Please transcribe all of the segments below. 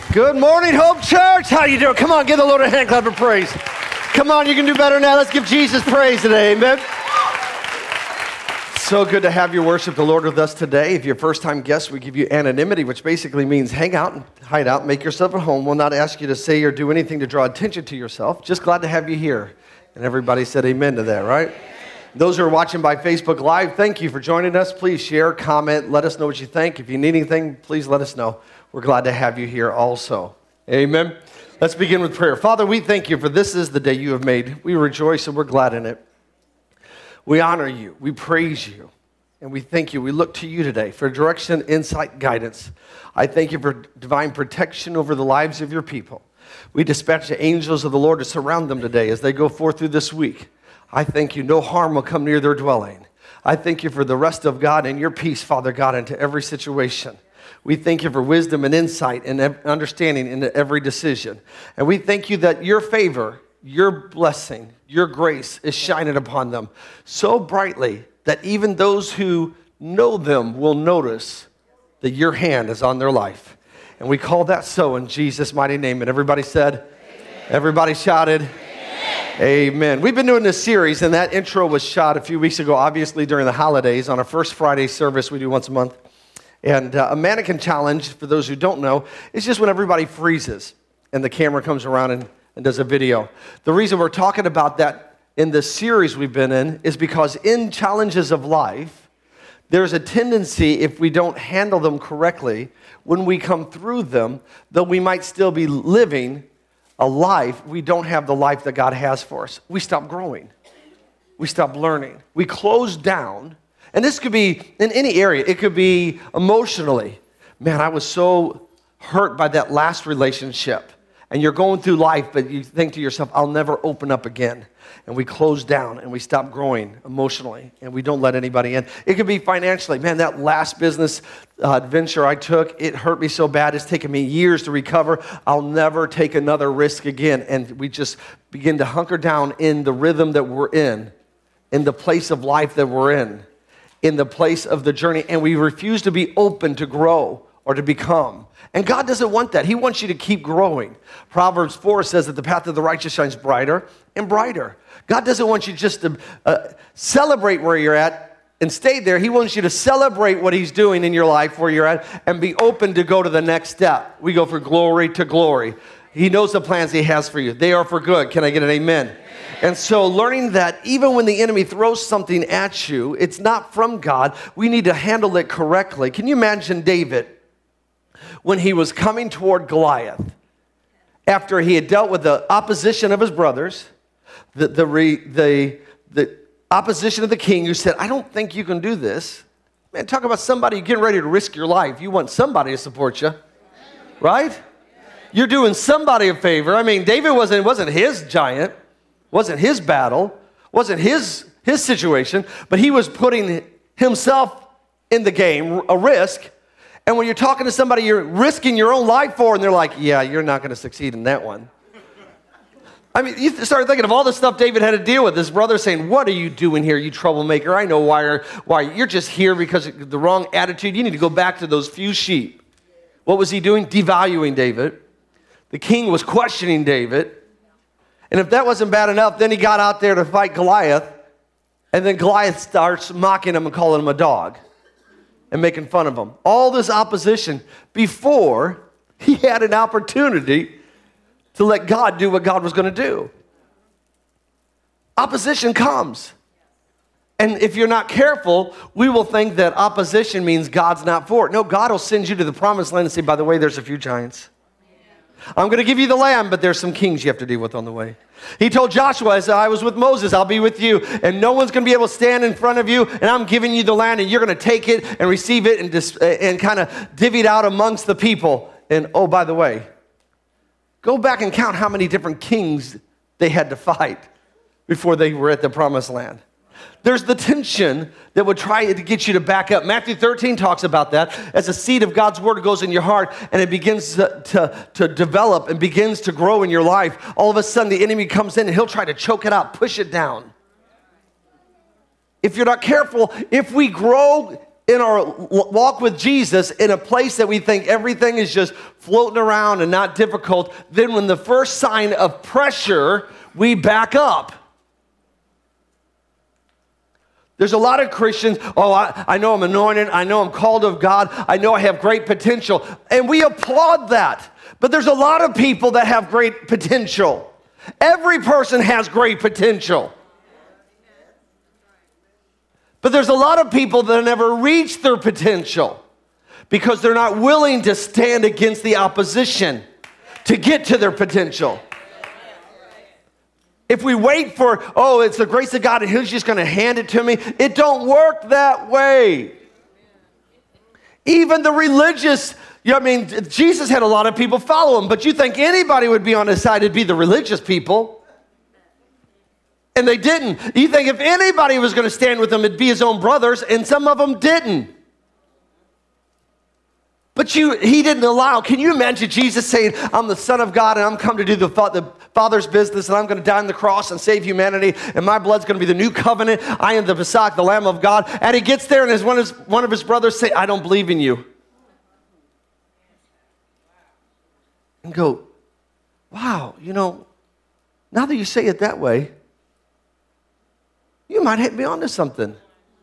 Good morning, Hope Church. How you doing? Come on, give the Lord a hand clap of praise. Come on, you can do better now. Let's give Jesus praise today, amen. So good to have you worship the Lord with us today. If you're a first-time guest, we give you anonymity, which basically means hang out and hide out, make yourself at home. We'll not ask you to say or do anything to draw attention to yourself. Just glad to have you here. And everybody said amen to that, right? Those who are watching by Facebook Live, thank you for joining us. Please share, comment, let us know what you think. If you need anything, please let us know. We're glad to have you here also. Amen. Let's begin with prayer. Father, we thank you for this is the day you have made. We rejoice and we're glad in it. We honor you. We praise you. And we thank you. We look to you today for direction, insight, guidance. I thank you for divine protection over the lives of your people. We dispatch the angels of the Lord to surround them today as they go forth through this week. I thank you. No harm will come near their dwelling. I thank you for the rest of God and your peace, Father God, into every situation. We thank you for wisdom and insight and understanding in every decision. And we thank you that your favor, your blessing, your grace is shining upon them so brightly that even those who know them will notice that your hand is on their life. And we call that so in Jesus' mighty name. And everybody said, amen. Everybody shouted, amen. Amen. We've been doing this series, and that intro was shot a few weeks ago, obviously during the holidays on our first Friday service we do once a month. And a mannequin challenge, for those who don't know, is just when everybody freezes and the camera comes around and does a video. The reason we're talking about that in this series we've been in is because in challenges of life, there's a tendency, if we don't handle them correctly, when we come through them, though we might still be living a life, we don't have the life that God has for us. We stop growing. We stop learning. We close down. And this could be in any area. It could be emotionally. Man, I was so hurt by that last relationship. And you're going through life, but you think to yourself, I'll never open up again. And we close down and we stop growing emotionally and we don't let anybody in. It could be financially. Man, that last business venture I took, it hurt me so bad. It's taken me years to recover. I'll never take another risk again. And we just begin to hunker down in the rhythm that we're in the place of life that we're in the place of the journey, and we refuse to be open to grow or to become. And God doesn't want that. He wants you to keep growing. Proverbs 4 says that the path of the righteous shines brighter and brighter. God doesn't want you just to celebrate where you're at and stay there. He wants you to celebrate what he's doing in your life where you're at and be open to go to the next step. We go from glory to glory. He knows the plans he has for you. They are for good. Can I get an amen? And so learning that even when the enemy throws something at you, it's not from God. We need to handle it correctly. Can you imagine David when he was coming toward Goliath after he had dealt with the opposition of his brothers, the opposition of the king who said, I don't think you can do this. Man, talk about somebody getting ready to risk your life. You want somebody to support you, right? You're doing somebody a favor. I mean, David wasn't his giant. Wasn't his battle, wasn't his situation, but he was putting himself in the game, a risk. And when you're talking to somebody you're risking your own life for, and they're like, yeah, you're not going to succeed in that one. I mean, you start thinking of all the stuff David had to deal with. His brother saying, what are you doing here, you troublemaker? I know why. You're just here because of the wrong attitude. You need to go back to those few sheep. What was he doing? Devaluing David. The king was questioning David. And if that wasn't bad enough, then he got out there to fight Goliath. And then Goliath starts mocking him and calling him a dog and making fun of him. All this opposition before he had an opportunity to let God do what God was going to do. Opposition comes. And if you're not careful, we will think that opposition means God's not for it. No, God will send you to the promised land and say, by the way, there's a few giants. I'm going to give you the land, but there's some kings you have to deal with on the way. He told Joshua, as I was with Moses, I'll be with you, and no one's going to be able to stand in front of you, and I'm giving you the land, and you're going to take it and receive it and kind of divvy it out amongst the people. And oh, by the way, go back and count how many different kings they had to fight before they were at the promised land. There's the tension that would try to get you to back up. Matthew 13 talks about that. As a seed of God's word goes in your heart and it begins to develop and begins to grow in your life, all of a sudden the enemy comes in and he'll try to choke it out, push it down. If you're not careful, if we grow in our walk with Jesus in a place that we think everything is just floating around and not difficult, then when the first sign of pressure, we back up. There's a lot of Christians, I know I'm anointed, I know I'm called of God, I know I have great potential, and we applaud that. But there's a lot of people that have great potential. Every person has great potential. But there's a lot of people that never reach their potential because they're not willing to stand against the opposition to get to their potential. If we wait for, it's the grace of God and He's just going to hand it to me, it don't work that way. Even the religious, Jesus had a lot of people follow Him, but you think anybody would be on His side, it'd be the religious people. And they didn't. You think if anybody was going to stand with Him, it'd be His own brothers, and some of them didn't. But He didn't allow. Can you imagine Jesus saying, I'm the Son of God and I'm come to do the Father's business and I'm going to die on the cross and save humanity and my blood's going to be the new covenant. I am the Messiah, the Lamb of God. And He gets there and one of His brothers say, I don't believe in you. And go, wow, now that you say it that way, you might be onto something.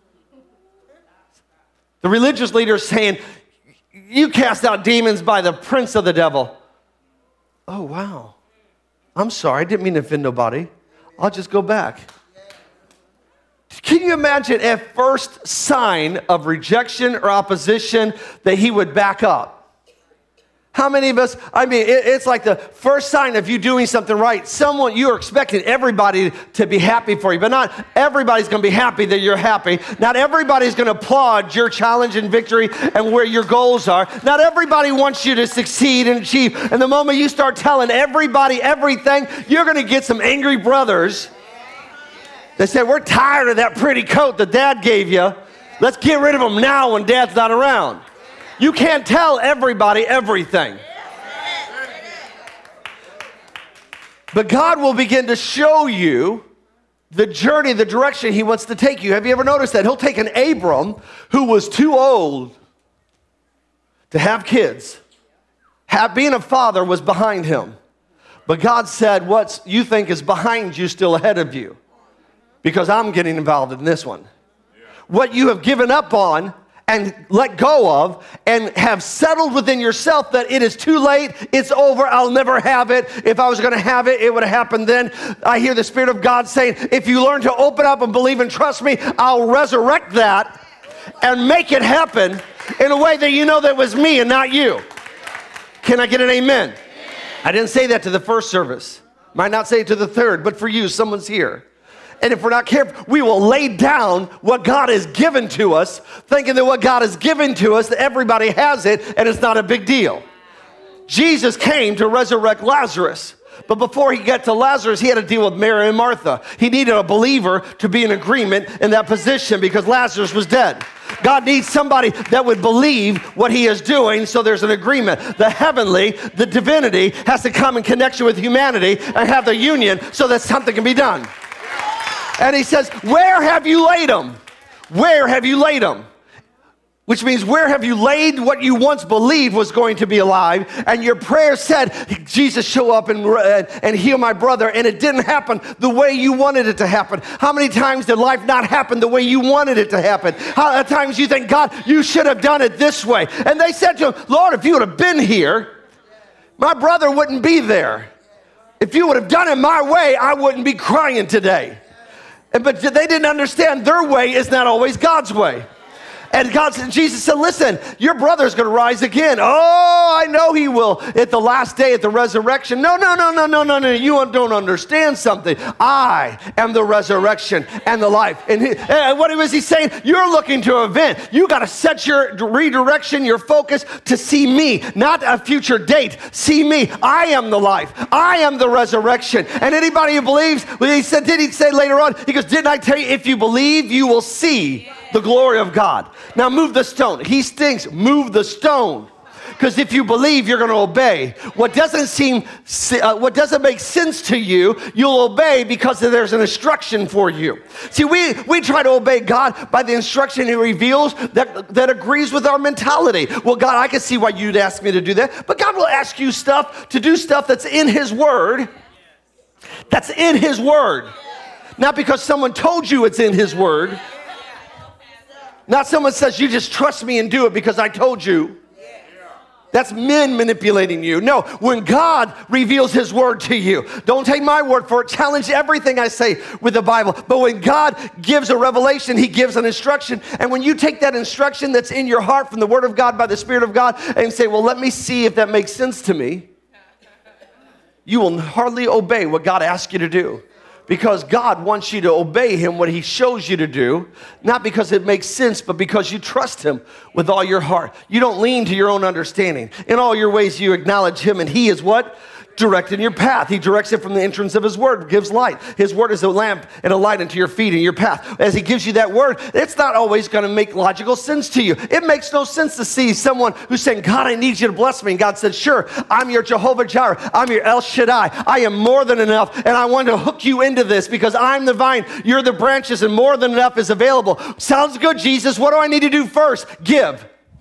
The religious leader is saying, you cast out demons by the prince of the devil. Oh, wow. I'm sorry. I didn't mean to offend nobody. I'll just go back. Can you imagine at first sign of rejection or opposition that he would back up? How many of us, it's like the first sign of you doing something right. You're expecting everybody to be happy for you, but not everybody's going to be happy that you're happy. Not everybody's going to applaud your challenge and victory and where your goals are. Not everybody wants you to succeed and achieve. And the moment you start telling everybody everything, you're going to get some angry brothers that say, we're tired of that pretty coat that Dad gave you. Let's get rid of them now when Dad's not around. You can't tell everybody everything. But God will begin to show you the journey, the direction He wants to take you. Have you ever noticed that? He'll take an Abram who was too old to have kids. Being a father was behind him. But God said, what you think is behind you still ahead of you. Because I'm getting involved in this one. What you have given up on and let go of and have settled within yourself that it is too late, it's over, I'll never have it. If I was going to have it, it would have happened then. I hear the Spirit of God saying, if you learn to open up and believe and trust me, I'll resurrect that and make it happen in a way that you know that was me and not you. Can I get an amen? I didn't say that to the first service. Might not say it to the third, but for you, someone's here. And if we're not careful, we will lay down what God has given to us, thinking that what God has given to us, that everybody has it, and it's not a big deal. Jesus came to resurrect Lazarus. But before he got to Lazarus, he had to deal with Mary and Martha. He needed a believer to be in agreement in that position because Lazarus was dead. God needs somebody that would believe what He is doing, so there's an agreement. The heavenly, the divinity, has to come in connection with humanity and have the union so that something can be done. And He says, where have you laid them? Where have you laid them? Which means, where have you laid what you once believed was going to be alive? And your prayer said, Jesus, show up and heal my brother. And it didn't happen the way you wanted it to happen. How many times did life not happen the way you wanted it to happen? How many times you think, God, you should have done it this way? And they said to him, Lord, if you would have been here, my brother wouldn't be there. If you would have done it my way, I wouldn't be crying today. But they didn't understand their way is not always God's way. And Jesus said, listen, your brother's going to rise again. Oh, I know he will at the last day, at the resurrection. No. You don't understand something. I am the resurrection and the life. And what was he saying? You're looking to an event. You got to set your redirection, your focus to see me, not a future date. See me. I am the life. I am the resurrection. And anybody who believes, did he say later on, he goes, didn't I tell you, if you believe, you will see the glory of God. Now move the stone. He stinks. Move the stone. Because if you believe, you're going to obey. What doesn't make sense to you, you'll obey because there's an instruction for you. See, we try to obey God by the instruction He reveals that agrees with our mentality. Well, God, I can see why you'd ask me to do that. But God will ask you to do stuff that's in His Word. That's in His Word. Not because someone told you it's in His Word. Not someone says, you just trust me and do it because I told you. That's men manipulating you. No, when God reveals His Word to you, don't take my word for it. Challenge everything I say with the Bible. But when God gives a revelation, He gives an instruction. And when you take that instruction that's in your heart from the Word of God by the Spirit of God and say, well, let me see if that makes sense to me, you will hardly obey what God asks you to do. Because God wants you to obey Him, what He shows you to do, not because it makes sense, but because you trust Him with all your heart. You don't lean to your own understanding. In all your ways, you acknowledge Him, and He is what? Directing your path. He directs it from the entrance of His Word, gives light. His Word is a lamp and a light unto your feet and your path. As He gives you that Word, it's not always going to make logical sense to you. It makes no sense to see someone who's saying, God, I need you to bless me. And God said, sure, I'm your Jehovah Jireh. I'm your El Shaddai. I am more than enough, and I want to hook you into this because I'm the vine, you're the branches, and more than enough is available. Sounds good, Jesus. What do I need to do first? Give.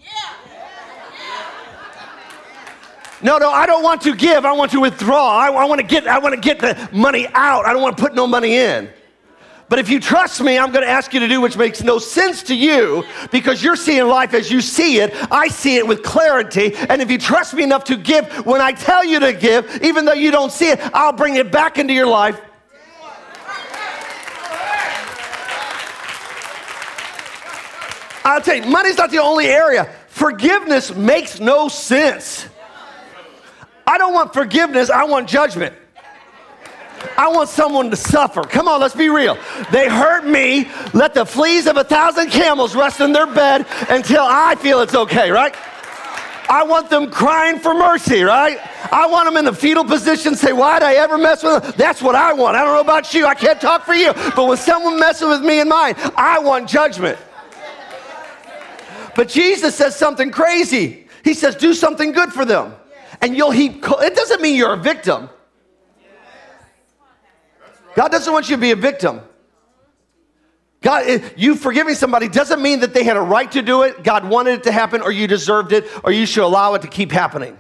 No, I don't want to give. I want to withdraw. I want to get the money out. I don't want to put no money in. But if you trust me, I'm going to ask you to do which makes no sense to you because you're seeing life as you see it. I see it with clarity. And if you trust me enough to give when I tell you to give, even though you don't see it, I'll bring it back into your life. I'll tell you, money's not the only area. Forgiveness makes no sense. I don't want forgiveness, I want judgment. I want someone to suffer. Come on, let's be real. They hurt me. Let the fleas of 1,000 camels rest in their bed until I feel it's okay, right? I want them crying for mercy, right? I want them in the fetal position, say, why'd I ever mess with them? That's what I want. I don't know about you. I can't talk for you. But when someone messes with me and mine, I want judgment. But Jesus says something crazy. He says, do something good for them. And you'll heap, it doesn't mean you're a victim. God doesn't want you to be a victim. God, you forgiving somebody doesn't mean that they had a right to do it, God wanted it to happen, or you deserved it, or you should allow it to keep happening.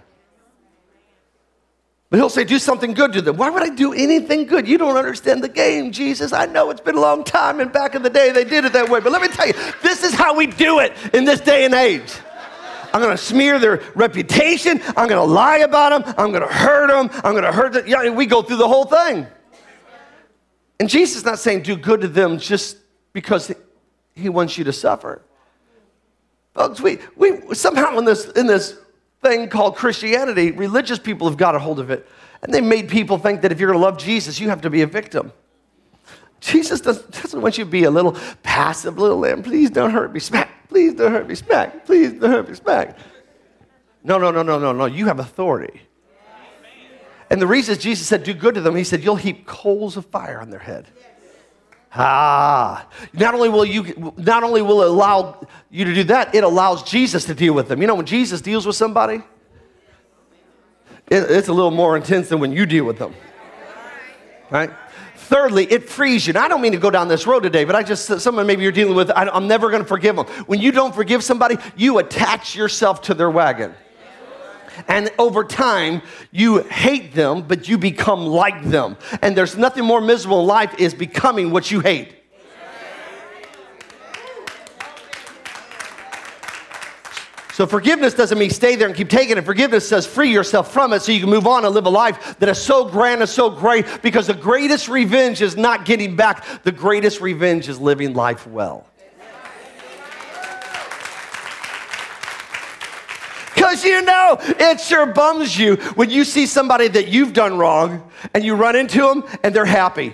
But He'll say, do something good to them. Why would I do anything good? You don't understand the game, Jesus. I know it's been a long time, and back in the day they did it that way. But let me tell you, this is how we do it in this day and age. I'm going to smear their reputation. I'm going to lie about them. I'm going to hurt them. I'm going to hurt them. Yeah, we go through the whole thing. And Jesus is not saying do good to them just because He wants you to suffer. Folks, we somehow in this thing called Christianity, religious people have got a hold of it. And they made people think that if you're going to love Jesus, you have to be a victim. Jesus doesn't want you to be a little passive little lamb. Please don't hurt me. Smack. Please don't hurt me. Smack. Please don't hurt me. Smack. No. You have authority. And the reason Jesus said do good to them, He said you'll heap coals of fire on their head. Not only will it allow you to do that, it allows Jesus to deal with them. You know, when Jesus deals with somebody, it's a little more intense than when you deal with them. Right? Thirdly, it frees you. Now, I don't mean to go down this road today, but someone maybe you're dealing with, I'm never going to forgive them. When you don't forgive somebody, you attach yourself to their wagon. And over time, you hate them, but you become like them. And there's nothing more miserable in life is becoming what you hate. So forgiveness doesn't mean stay there and keep taking it. Forgiveness says free yourself from it so you can move on and live a life that is so grand and so great, because the greatest revenge is not getting back. The greatest revenge is living life well. Because you know, it sure bums you when you see somebody that you've done wrong and you run into them and they're happy.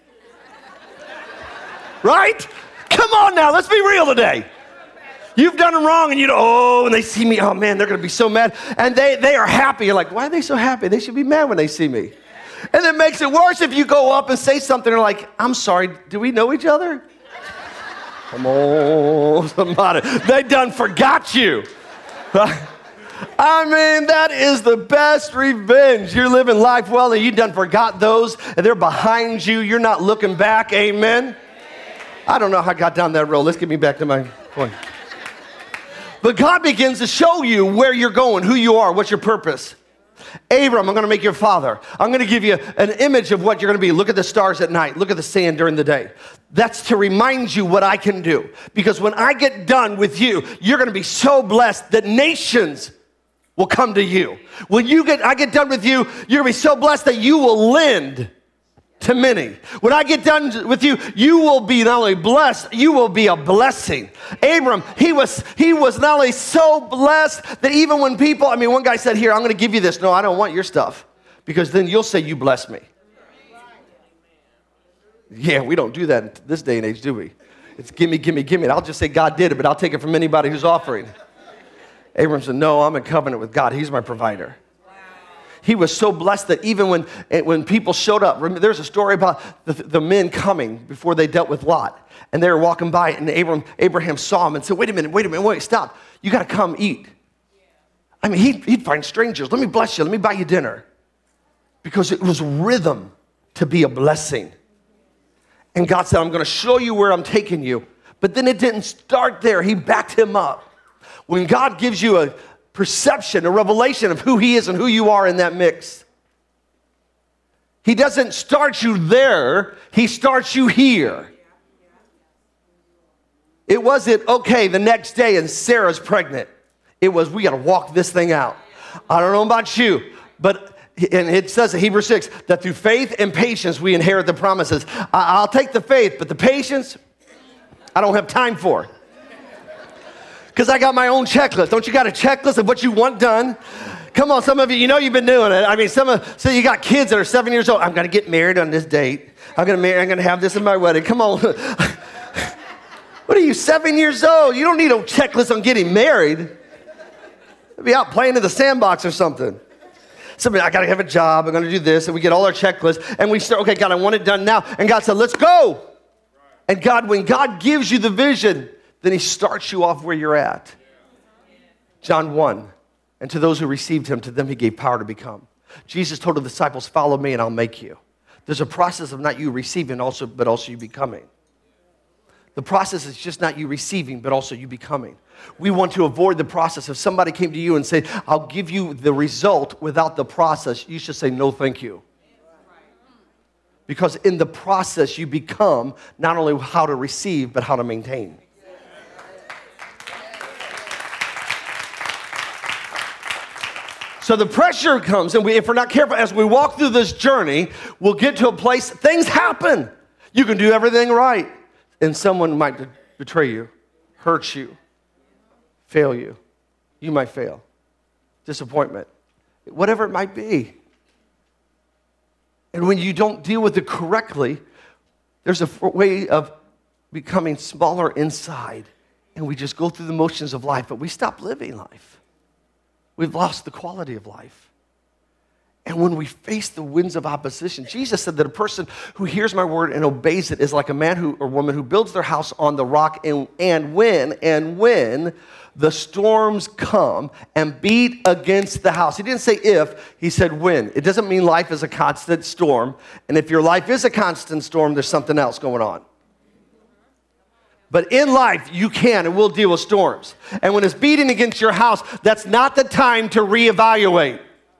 Right? Come on now, let's be real today. You've done them wrong and and they see me, oh man, they're going to be so mad. And they are happy. You're like, why are they so happy? They should be mad when they see me. And it makes it worse if you go up and say something and like, I'm sorry, do we know each other? Come on, somebody. They done forgot you. I mean, that is the best revenge. You're living life well and you done forgot those and they're behind you. You're not looking back. Amen. I don't know how I got down that road. Let's get me back to my point. But God begins to show you where you're going, who you are, what's your purpose. Abram, I'm going to make you a father. I'm going to give you an image of what you're going to be. Look at the stars at night. Look at the sand during the day. That's to remind you what I can do. Because when I get done with you, you're going to be so blessed that nations will come to you. When I get done with you, you're going to be so blessed that you will lend to many. When I get done with you, you will be not only blessed, you will be a blessing. Abram, he was not only so blessed that even when people, one guy said, here, I'm going to give you this. No, I don't want your stuff because then you'll say you bless me. Yeah, we don't do that in this day and age, do we? It's gimme, gimme, gimme. I'll just say God did it, but I'll take it from anybody who's offering. Abram said, no, I'm in covenant with God. He's my provider. He was so blessed that even when people showed up, there's a story about the men coming before they dealt with Lot. And they were walking by, and Abraham saw him and said, wait a minute, stop. You got to come eat. He'd find strangers. Let me bless you. Let me buy you dinner. Because it was rhythm to be a blessing. And God said, I'm going to show you where I'm taking you. But then it didn't start there. He backed him up. When God gives you a perception, a revelation of who he is and who you are in that mix. He doesn't start you there, he starts you here. It wasn't, okay, the next day and Sarah's pregnant. It was, we got to walk this thing out. I don't know about you, but and it says in Hebrews 6 that through faith and patience we inherit the promises. I'll take the faith, but the patience, I don't have time for. Because I got my own checklist. Don't you got a checklist of what you want done? Come on, some of you, you've been doing it. So you got kids that are 7 years old. I'm going to get married on this date. I'm going to have this in my wedding. Come on. What are you, 7 years old? You don't need a checklist on getting married. Be out playing in the sandbox or something. I got to have a job. I'm going to do this. And we get all our checklists. And we start, okay, God, I want it done now. And God said, let's go. And God, when God gives you the vision, then he starts you off where you're at. John 1, and to those who received him, to them he gave power to become. Jesus told the disciples, follow me and I'll make you. There's a process of not you receiving, but also you becoming. The process is just not you receiving, but also you becoming. We want to avoid the process. If somebody came to you and said, I'll give you the result without the process, you should say, no, thank you. Because in the process, you become not only how to receive, but how to maintain. So the pressure comes, and if we're not careful, as we walk through this journey, we'll get to a place, things happen. You can do everything right, and someone might betray you, hurt you, fail you. You might fail. Disappointment. Whatever it might be. And when you don't deal with it correctly, there's a way of becoming smaller inside, and we just go through the motions of life, but we stop living life. We've lost the quality of life. And when we face the winds of opposition, Jesus said that a person who hears my word and obeys it is like a man or woman who builds their house on the rock, and when the storms come and beat against the house. He didn't say if, he said when. It doesn't mean life is a constant storm. And if your life is a constant storm, there's something else going on. But in life, you can and will deal with storms. And when it's beating against your house, that's not the time to reevaluate.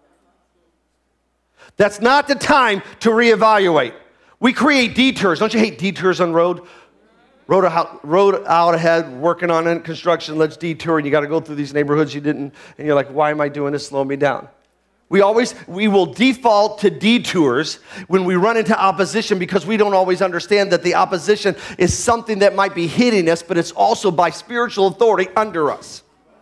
That's not the time to reevaluate. We create detours. Don't you hate detours on road? Road out ahead, working on it, construction, let's detour, and you got to go through these neighborhoods you didn't, and you're like, why am I doing this? Slow me down. We will default to detours when we run into opposition because we don't always understand that the opposition is something that might be hitting us, but it's also by spiritual authority under us.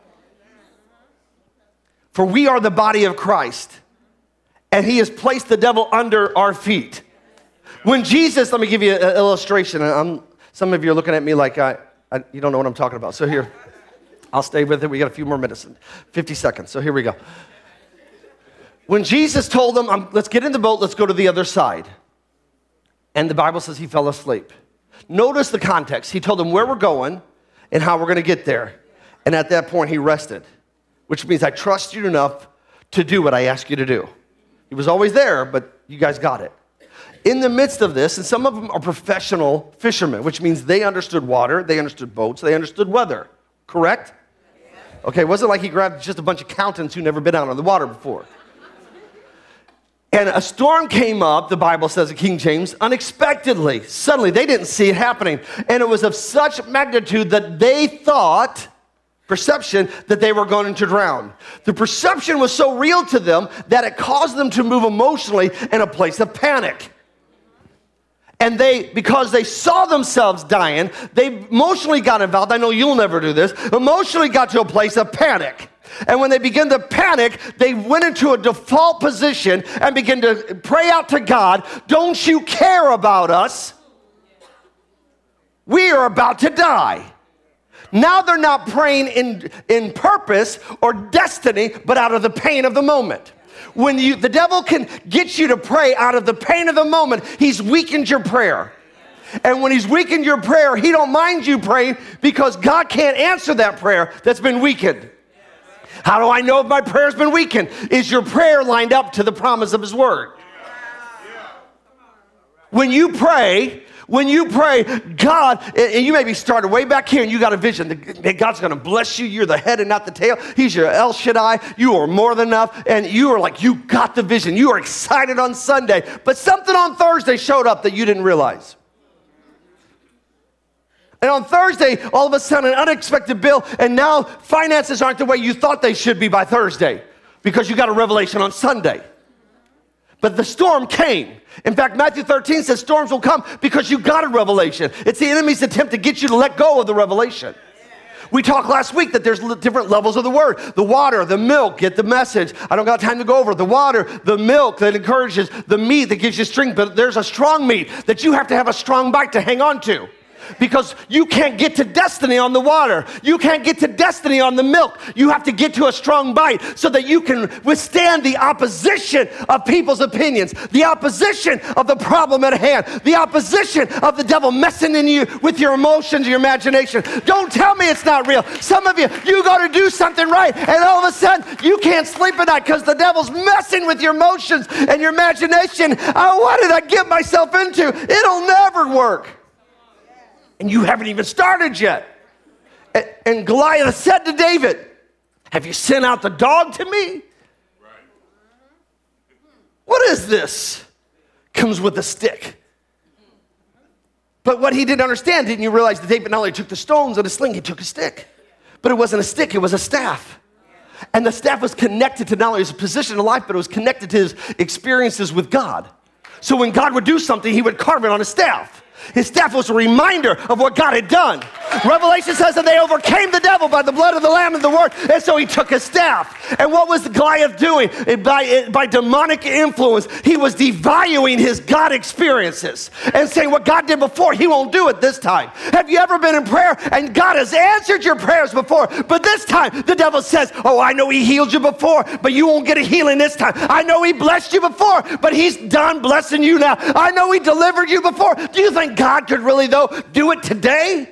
For we are the body of Christ, and he has placed the devil under our feet. When Jesus, let me give you an illustration. Some of you are looking at me like you don't know what I'm talking about. So here, I'll stay with it. We got a few more minutes, 50 seconds. So here we go. When Jesus told them, let's get in the boat, let's go to the other side. And the Bible says he fell asleep. Notice the context. He told them where we're going and how we're going to get there. And at that point, he rested. which means I trust you enough to do what I ask you to do. He was always there, but you guys got it. In the midst of this, and some of them are professional fishermen, which means they understood water, they understood boats, they understood weather. Correct? Okay, it wasn't like he grabbed just a bunch of accountants who never been out on the water before. And a storm came up, the Bible says in King James, unexpectedly. Suddenly, they didn't see it happening. And it was of such magnitude that they thought, perception, that they were going to drown. The perception was so real to them that it caused them to move emotionally in a place of panic. And because they saw themselves dying, they emotionally got involved. I know you'll never do this. Emotionally got to a place of panic. And when they began to panic, they went into a default position and began to pray out to God, don't you care about us? We are about to die. Now they're not praying in purpose or destiny, but out of the pain of the moment. When the devil can get you to pray out of the pain of the moment, he's weakened your prayer. And when he's weakened your prayer, he don't mind you praying because God can't answer that prayer that's been weakened. How do I know if my prayer's been weakened? Is your prayer lined up to the promise of his word? When you pray, God, and you maybe started way back here and you got a vision that God's going to bless you. You're the head and not the tail. He's your El Shaddai. You are more than enough. And you are like, you got the vision. You are excited on Sunday. But something on Thursday showed up that you didn't realize. And on Thursday, all of a sudden, an unexpected bill, and now finances aren't the way you thought they should be by Thursday because you got a revelation on Sunday. But the storm came. In fact, Matthew 13 says storms will come because you got a revelation. It's the enemy's attempt to get you to let go of the revelation. We talked last week that there's different levels of the word. The water, the milk, get the message. I don't got time to go over the water, the milk that encourages, the meat that gives you strength. But there's a strong meat that you have to have a strong bite to hang on to. Because you can't get to destiny on the water. You can't get to destiny on the milk. You have to get to a strong bite so that you can withstand the opposition of people's opinions, the opposition of the problem at hand, the opposition of the devil messing in you with your emotions, your imagination. Don't tell me it's not real. Some of you got to do something right, and all of a sudden you can't sleep at night because the devil's messing with your emotions and your imagination. Oh, what did I get myself into? It'll never work. And you haven't even started yet. And Goliath said to David, have you sent out the dog to me? Right. What is this? Comes with a stick. But what he didn't understand, didn't you realize that David not only took the stones and a sling, he took a stick. But it wasn't a stick, it was a staff. And the staff was connected to not only his position in life, but it was connected to his experiences with God. So when God would do something, he would carve it on a staff. His staff was a reminder of what God had done. Revelation says that they overcame the devil by the blood of the Lamb and the word, and so he took his staff. And what was Goliath doing? By demonic influence, he was devaluing his God experiences and saying what God did before, he won't do it this time. Have you ever been in prayer and God has answered your prayers before, but this time the devil says, oh, I know he healed you before, but you won't get a healing this time. I know he blessed you before, but he's done blessing you now. I know he delivered you before. Do you think God could really, though, do it today?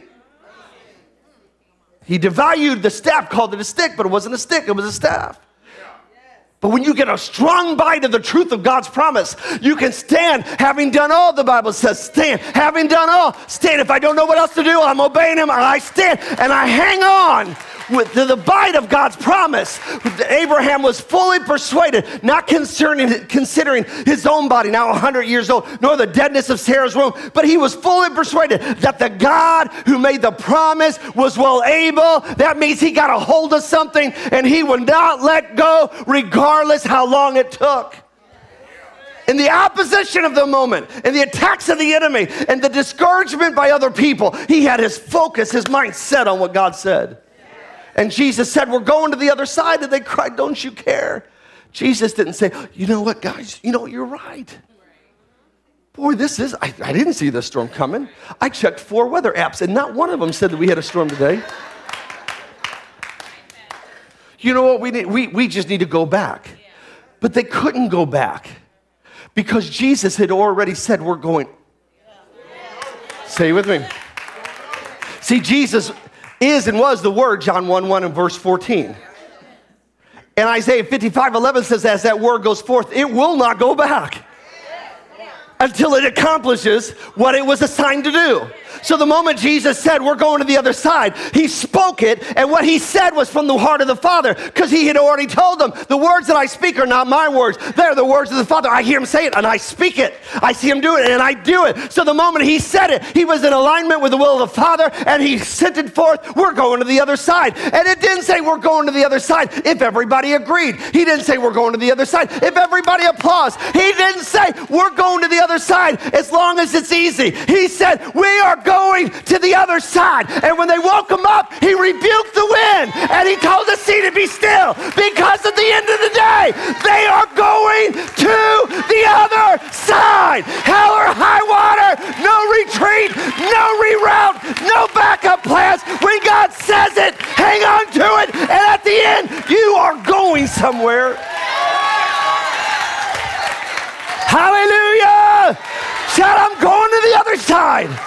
He devalued the staff, called it a stick, but it wasn't a stick, it was a staff. But when you get a strong bite of the truth of God's promise, you can stand, having done all, the Bible says, stand, having done all, stand. If I don't know what else to do, I'm obeying him, I stand, and I hang on to the bite of God's promise. Abraham was fully persuaded, not considering his own body, now 100 years old, nor the deadness of Sarah's womb, but he was fully persuaded that the God who made the promise was well able. That means he got a hold of something, and he would not let go, regardless how long it took. In the opposition of the moment, and the attacks of the enemy, and the discouragement by other people, he had his focus, his mind set on what God said. And Jesus said, we're going to the other side. And they cried, don't you care? Jesus didn't say, you know what, guys? You know, you're right. Boy, I didn't see this storm coming. I checked 4 weather apps, and not one of them said that we had a storm today. You know what we need? We just need to go back. But they couldn't go back because Jesus had already said, we're going. Say it with me. See, Jesus is and was the Word, John 1:1 and verse 14. And Isaiah 55:11 says, as that word goes forth, it will not go back until it accomplishes what it was assigned to do. So the moment Jesus said, we're going to the other side, he spoke it, and what he said was from the heart of the Father, because he had already told them, the words that I speak are not my words. They're the words of the Father. I hear him say it, and I speak it. I see him do it, and I do it. So the moment he said it, he was in alignment with the will of the Father, and he sent it forth, we're going to the other side. And it didn't say we're going to the other side if everybody agreed. He didn't say we're going to the other side if everybody applauds. He didn't say we're going to the other side as long as it's easy. He said, we are going to the other side. And when they woke him up, he rebuked the wind and he told the sea to be still, because at the end of the day, they are going to the other side. Hell or high water, no retreat, no reroute, no backup plans. When God says it, hang on to it, and at the end, you are going somewhere. Hallelujah! Shout, I'm going to the other side.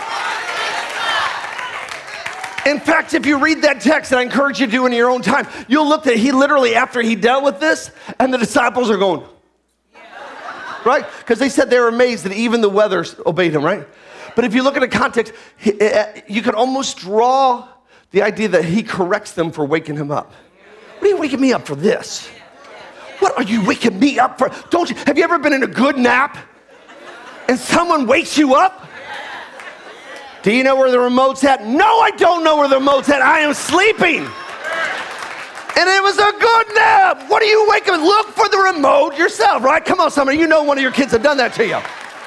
In fact, if you read that text, and I encourage you to do in your own time, you'll look that he literally, after he dealt with this, and the disciples are going, right? Because they said they were amazed that even the weather obeyed him, right? But if you look at the context, you can almost draw the idea that he corrects them for waking him up. What are you waking me up for this? What are you waking me up for? Have you ever been in a good nap and someone wakes you up? Do you know where the remote's at? No, I don't know where the remote's at. I am sleeping. And it was a good nap. What are you waking up? Look for the remote yourself, right? Come on, somebody. You know one of your kids have done that to you.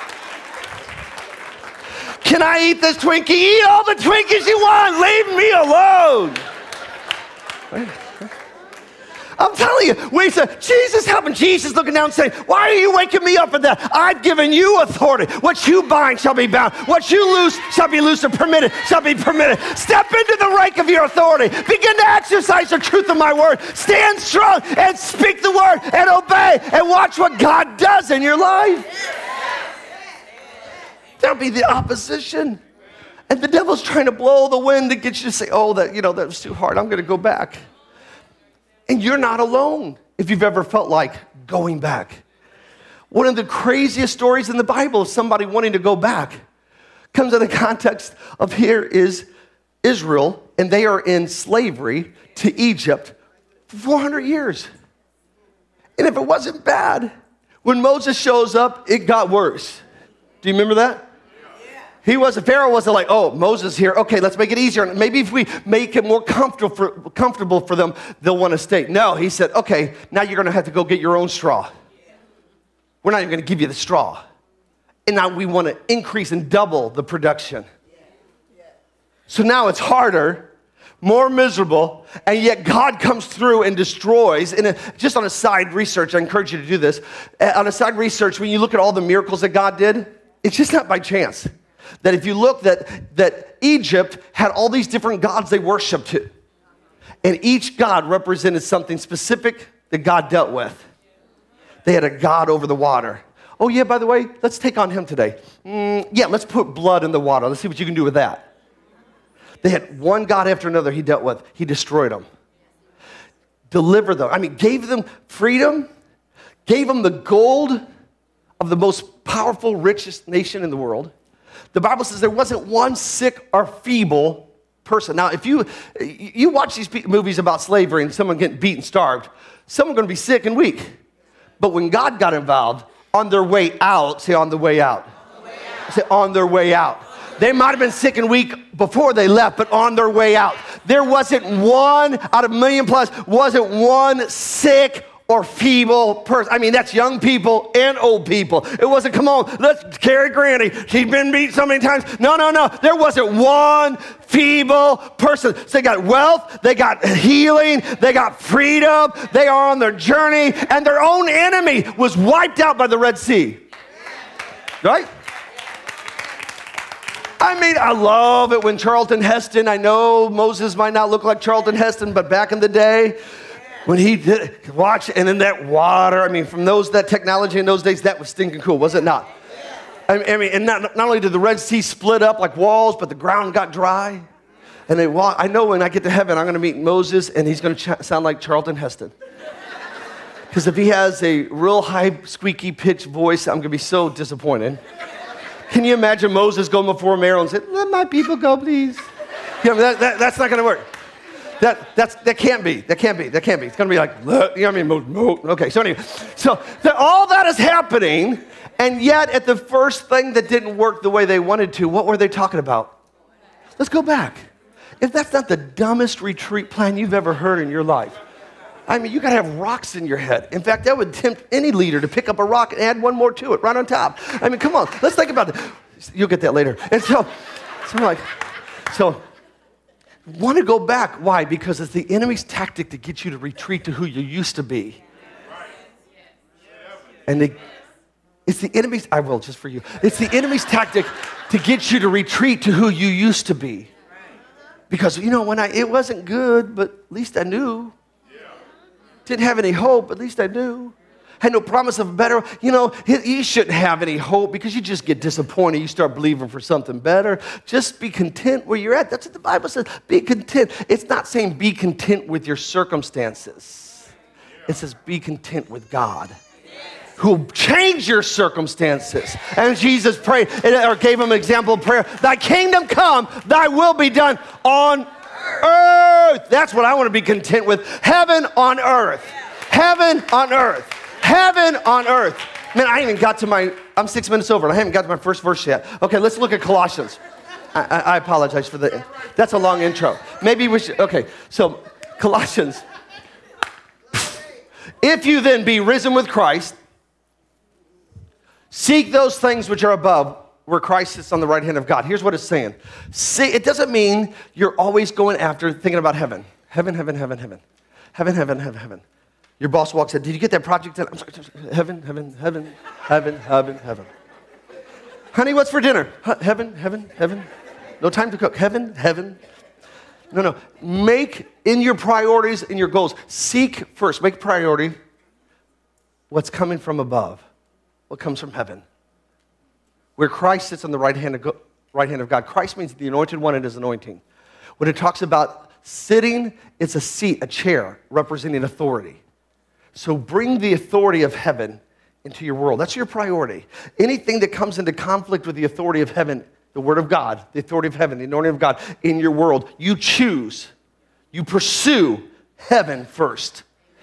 Can I eat this Twinkie? Eat all the Twinkies you want. Leave me alone. Right? I'm telling you, we said, Jesus, help me. Jesus looking down and saying, why are you waking me up for that? I've given you authority. What you bind shall be bound. What you loose shall be loosed, and permitted shall be permitted. Step into the rank of your authority. Begin to exercise the truth of my word. Stand strong and speak the word and obey and watch what God does in your life. There'll be the opposition. And the devil's trying to blow the wind to get you to say, oh, that was too hard. I'm going to go back. And you're not alone if you've ever felt like going back. One of the craziest stories in the Bible of somebody wanting to go back comes in the context of here is Israel, and they are in slavery to Egypt for 400 years. And if it wasn't bad, when Moses shows up, it got worse. Do you remember that? Pharaoh wasn't like, oh, Moses here. Okay, let's make it easier. Maybe if we make it more comfortable for them, they'll want to stay. No, he said, okay, now you're going to have to go get your own straw. We're not even going to give you the straw. And now we want to increase and double the production. So now it's harder, more miserable, and yet God comes through and destroys. And just on a side research, I encourage you to do this. On a side research, when you look at all the miracles that God did, it's just not by chance. That if you look that Egypt had all these different gods they worshiped to. And each god represented something specific that God dealt with. They had a god over the water. Oh yeah, by the way, let's take on him today. Let's put blood in the water. Let's see what you can do with that. They had one god after another he dealt with. He destroyed them. Delivered them. Gave them freedom. Gave them the gold of the most powerful, richest nation in the world. The Bible says there wasn't one sick or feeble person. Now, if you watch these movies about slavery and someone getting beat and starved, someone's going to be sick and weak. But when God got involved, on their way out, say on the way out. Say on their way out. They might have been sick and weak before they left, but on their way out. There wasn't one out of a million plus, wasn't one sick or feeble person. That's young people and old people. It wasn't, come on, let's carry Granny. She's been beat so many times. No. There wasn't one feeble person. So they got wealth, they got healing, they got freedom, they are on their journey, and their own enemy was wiped out by the Red Sea. Right? I love it when Charlton Heston, I know Moses might not look like Charlton Heston, but back in the day, when he did watch, and in that water, from that technology in those days, that was stinking cool, was it not? And not only did the Red Sea split up like walls, but the ground got dry. And I know when I get to heaven, I'm going to meet Moses, and he's going to sound like Charlton Heston. Because if he has a real high, squeaky pitch voice, I'm going to be so disappointed. Can you imagine Moses going before Pharaoh and saying, let my people go, please? You know, that's not going to work. That can't be. It's going to be like, you know what I mean? Okay, so anyway. So all that is happening, and yet at the first thing that didn't work the way they wanted to, what were they talking about? Let's go back. If that's not the dumbest retreat plan you've ever heard in your life, I mean, you got to have rocks in your head. In fact, that would tempt any leader to pick up a rock and add one more to it, right on top. I mean, come on, let's think about it. You'll get that later. And so want to go back. Why? Because it's the enemy's tactic to get you to retreat to who you used to be. And it's the enemy's, I will, just for you. It's the enemy's tactic to get you to retreat to who you used to be. Because, you know, it wasn't good, but at least I knew. Didn't have any hope, at least I knew. Had no promise of better. You know, you shouldn't have any hope because you just get disappointed. You start believing for something better. Just be content where you're at. That's what the Bible says. Be content. It's not saying be content with your circumstances. It says be content with God, who will change your circumstances. And Jesus prayed, or gave him an example of prayer. Thy kingdom come, thy will be done on earth. That's what I want to be content with. Heaven on earth. Heaven on earth. Heaven on earth. Man, I'm 6 minutes over and I haven't got to my first verse yet. Okay, let's look at Colossians. I apologize for that's a long intro. Maybe we should, okay, so Colossians. If you then be risen with Christ, seek those things which are above, where Christ sits on the right hand of God. Here's what it's saying. See, it doesn't mean you're always going after thinking about heaven. Heaven. Your boss walks in, did you get that project done? I'm sorry, heaven. Honey, what's for dinner? Heaven. No time to cook. Heaven. No. Make in your priorities, in your goals, seek first, make priority what's coming from above, what comes from heaven. Where Christ sits on the right hand of God. Christ means the anointed one and his anointing. When it talks about sitting, it's a seat, a chair, representing authority. So bring the authority of heaven into your world. That's your priority. Anything that comes into conflict with the authority of heaven, the word of God, the authority of heaven, the anointing of God in your world, you choose, you pursue heaven first.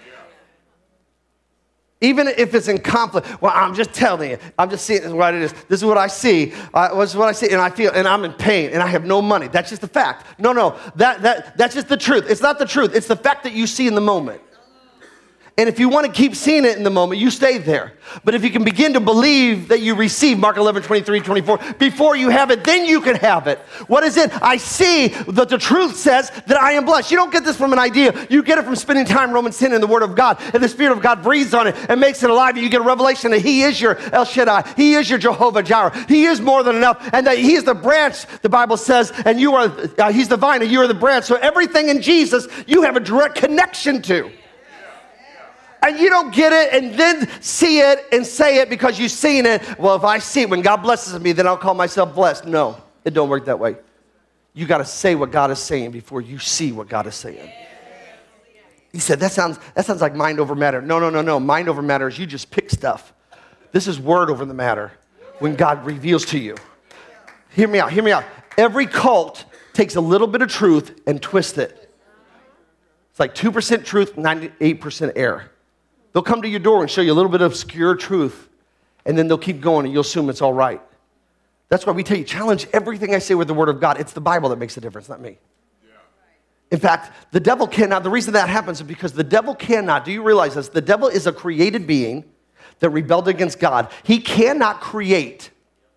Even if it's in conflict, well, I'm just telling you. I'm just seeing what it is. This is what I see. This is what I see, and I feel, and I'm in pain, and I have no money. That's just the fact. No, that's just the truth. It's not the truth. It's the fact that you see in the moment. And if you want to keep seeing it in the moment, you stay there. But if you can begin to believe that you receive, Mark 11, 23, 24, before you have it, then you can have it. What is it? I see that the truth says that I am blessed. You don't get this from an idea. You get it from spending time, Romans 10, in the Word of God. And the Spirit of God breathes on it and makes it alive. And you get a revelation that He is your El Shaddai. He is your Jehovah Jireh. He is more than enough. And that He is the branch, the Bible says, and you are, He's the vine and you are the branch. So everything in Jesus, you have a direct connection to. And you don't get it and then see it and say it because you've seen it. Well, if I see it, when God blesses me, then I'll call myself blessed. No, it don't work that way. You got to say what God is saying before you see what God is saying. He said, that sounds like mind over matter. No. Mind over matter is you just pick stuff. This is word over the matter when God reveals to you. Hear me out. Every cult takes a little bit of truth and twists it. It's like 2% truth, 98% error. They'll come to your door and show you a little bit of obscure truth, and then they'll keep going, and you'll assume it's all right. That's why we tell you, challenge everything I say with the Word of God. It's the Bible that makes the difference, not me. Yeah. In fact, the devil cannot. The reason that happens is because the devil cannot. Do you realize this? The devil is a created being that rebelled against God. He cannot create.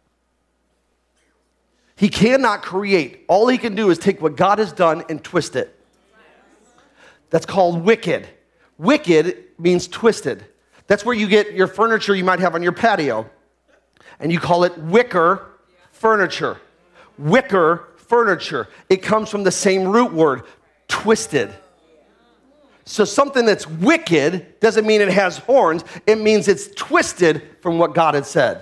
He cannot create. All he can do is take what God has done and twist it. That's called wicked. Wicked means twisted. That's where you get your furniture you might have on your patio. And you call it wicker furniture. Wicker furniture. It comes from the same root word, twisted. So something that's wicked doesn't mean it has horns. It means it's twisted from what God had said.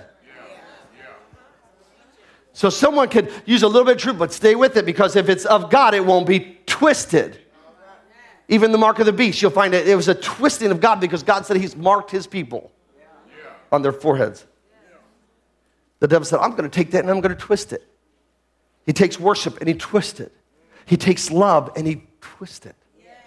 So someone could use a little bit of truth, but stay with it, because if it's of God, it won't be twisted. Even the mark of the beast, you'll find it was a twisting of God because God said he's marked his people on their foreheads. The devil said, I'm going to take that and I'm going to twist it. He takes worship and he twists it. He takes love and he twists it.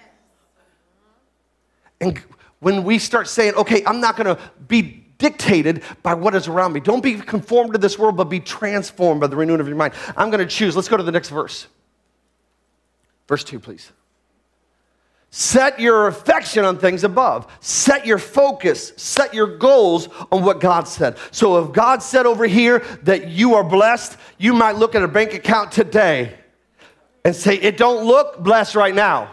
And when we start saying, okay, I'm not going to be dictated by what is around me. Don't be conformed to this world, but be transformed by the renewing of your mind. I'm going to choose. Let's go to the next verse. Verse 2, please. Set your affection on things above. Set your focus, set your goals on what God said. So if God said over here that you are blessed, you might look at a bank account today and say, it don't look blessed right now.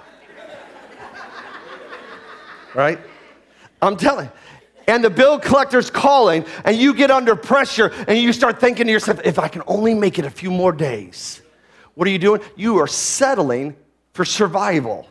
Right? I'm telling you. And the bill collector's calling, and you get under pressure, and you start thinking to yourself, if I can only make it a few more days. What are you doing? You are settling for survival.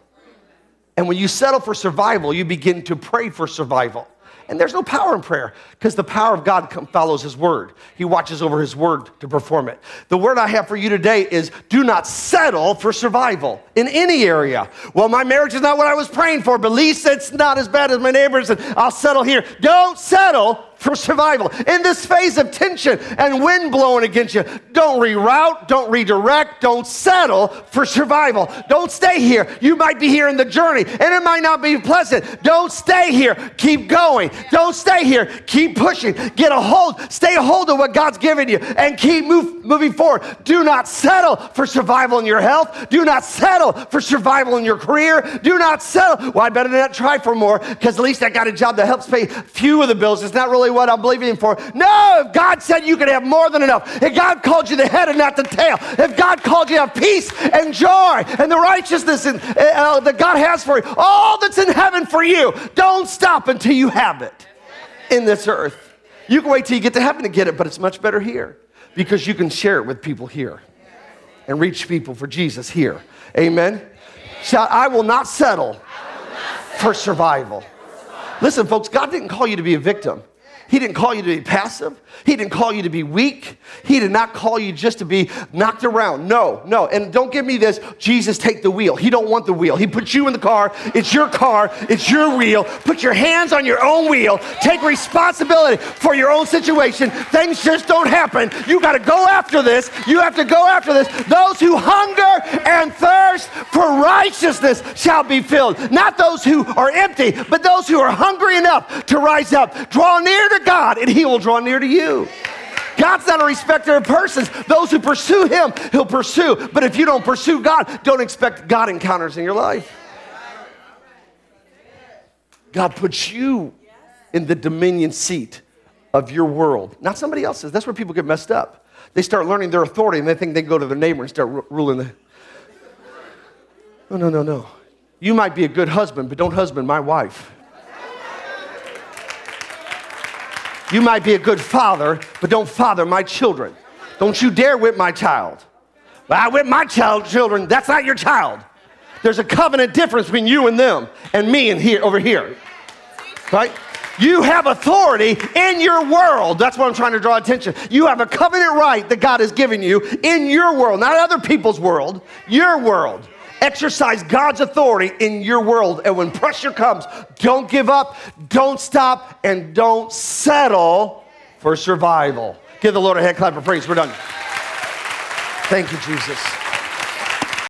And when you settle for survival, you begin to pray for survival. And there's no power in prayer because the power of God follows his word. He watches over his word to perform it. The word I have for you today is do not settle for survival in any area. Well, my marriage is not what I was praying for, but at least it's not as bad as my neighbors, and I'll settle here. Don't settle for survival. In this phase of tension and wind blowing against you, don't reroute, don't redirect, don't settle for survival. Don't stay here. You might be here in the journey, and it might not be pleasant. Don't stay here. Keep going. Don't stay here. Keep pushing. Get a hold. Stay a hold of what God's given you, and keep moving forward. Do not settle for survival in your health. Do not settle for survival in your career. Do not settle. Well, I better not try for more because at least I got a job that helps pay few of the bills. It's not really what I'm believing for. No, if God said you could have more than enough, if God called you the head and not the tail, if God called you to have peace and joy and the righteousness that God has for you, all that's in heaven for you, don't stop until you have it in this earth. You can wait till you get to heaven to get it, but it's much better here because you can share it with people here and reach people for Jesus here. Amen. Shout, I will not settle for survival. Listen, folks, God didn't call you to be a victim. He didn't call you to be passive. He didn't call you to be weak. He did not call you just to be knocked around. No. And don't give me this, Jesus, take the wheel. He don't want the wheel. He put you in the car. It's your car. It's your wheel. Put your hands on your own wheel. Take responsibility for your own situation. Things just don't happen. You got to go after this. You have to go after this. Those who hunger and thirst for righteousness shall be filled. Not those who are empty, but those who are hungry enough to rise up. Draw near to God, and he will draw near to you. God's not a respecter of persons. Those who pursue him, he'll pursue. But if you don't pursue God, don't expect God encounters in your life. God puts you in the dominion seat of your world, not somebody else's. That's where people get messed up. They start learning their authority, and they think they can go to their neighbor and start ruling the... No. You might be a good husband, but don't husband my wife. You might be a good father, but don't father my children. Don't you dare whip my child. Well, I whip my children. That's not your child. There's a covenant difference between you and them and me and here over here. Right? You have authority in your world. That's what I'm trying to draw attention. You have a covenant right that God has given you in your world, not other people's world, your world. Exercise God's authority in your world. And when pressure comes, don't give up, don't stop, and don't settle for survival. Give the Lord a hand clap of praise. We're done. Thank you, Jesus.